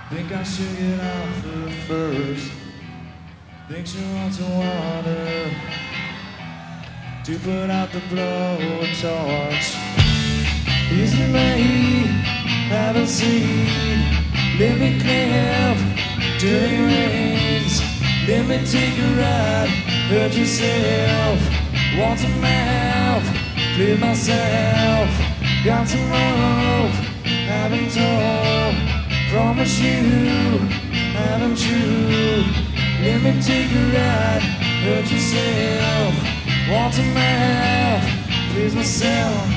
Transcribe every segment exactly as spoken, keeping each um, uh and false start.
Think I should get off her first. Think she wants some water to put out the blowtorch. Easy me, have a seat. Let me clip dirty rings. Let me take a ride. Hurt yourself. Want some help? Please myself. Got some rope. Haven't told. Promise you, haven't you? Let me take a ride. Hurt yourself. Want some help? Please myself.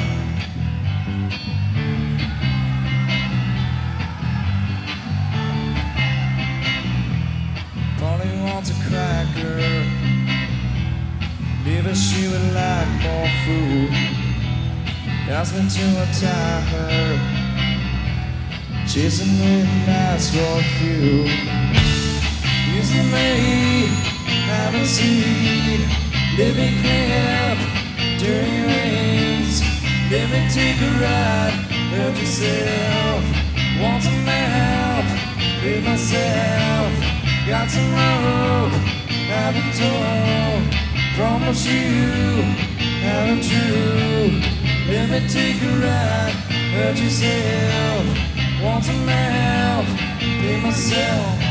Polly wants a cracker. Maybe she would like more food. Ask me to untie her. Chasing midnights for a few. Using me, haven't seen. Let me clip dirty rings. Let me take a ride. Help yourself. Want some help? Leave myself. Got some rope. Haven't told. Promise you, haven't you? Let me take a ride. Hurt yourself. Want some help, be myself.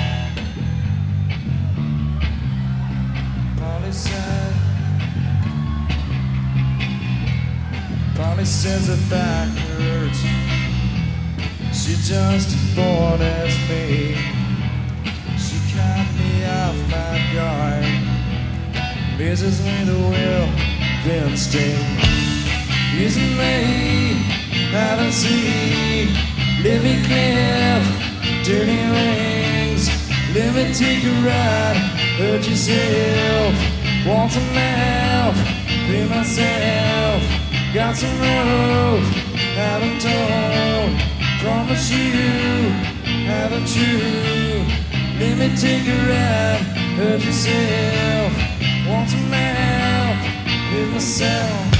Polly said, Polly says her back hurts. She just as bored as me. She caught me off my guard. Messes me the will, then sting. Using me, haven't seen. Let me clip dirty rings. Let me take a ride. Hurt yourself. Want some help? Be myself. Got some rope. Haven't told. Promise you, haven't you? Let me take a ride. Hurt yourself. Want some help? Be myself.